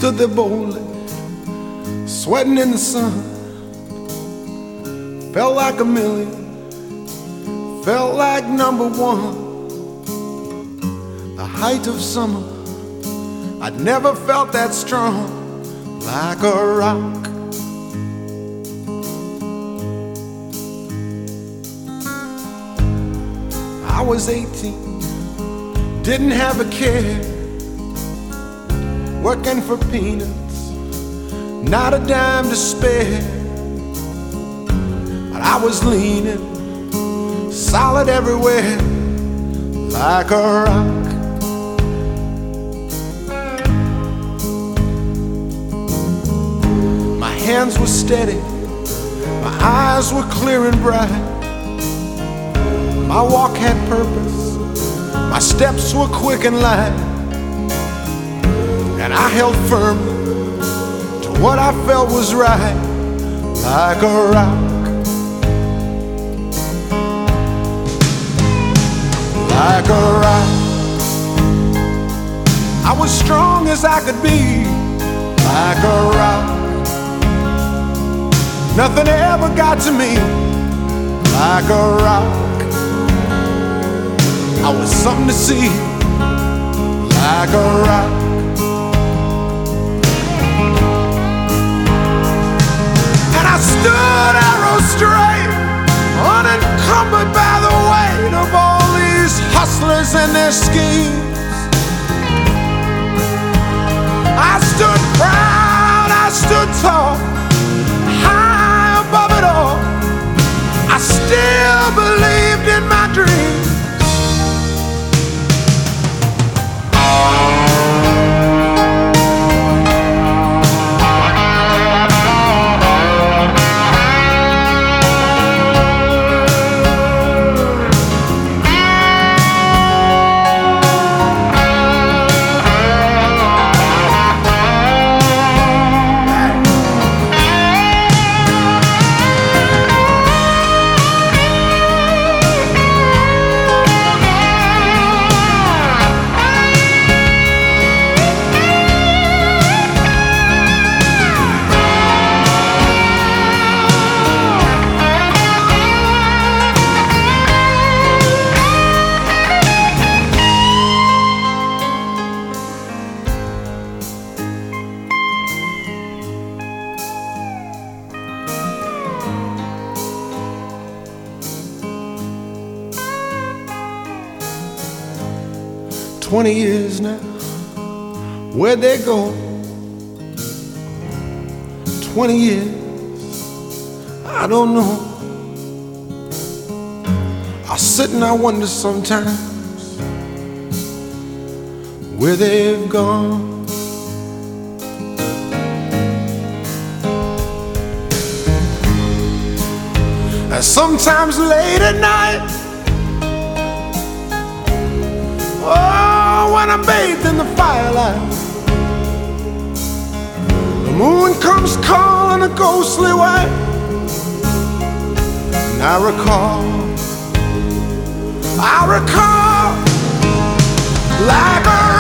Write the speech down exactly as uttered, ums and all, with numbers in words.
stood there boldly, sweating in the sun. Felt like a million, felt like number one. The height of summer, I'd never felt that strong, like a rock. I was eighteen, didn't have a care, working for peanuts, not a dime to spare. But I was leaning, solid everywhere, like a rock. My hands were steady, my eyes were clear and bright. My walk had purpose, my steps were quick and light, and I held firmly to what I felt was right, like a rock. Like a rock. I was strong as I could be, like a rock. Nothing ever got to me, like a rock. I was something to see, like a rock. And I stood arrow straight, unencumbered by the weight of all these hustlers and their schemes. I stood proud, I stood tall, high above it all. I still believed in my dreams. Twenty years now, where'd they go? Twenty years, I don't know. I sit and I wonder sometimes where they've gone. And sometimes late at night, oh, when I'm bathed in the firelight, the moon comes calling a ghostly way, and I recall, I recall, like a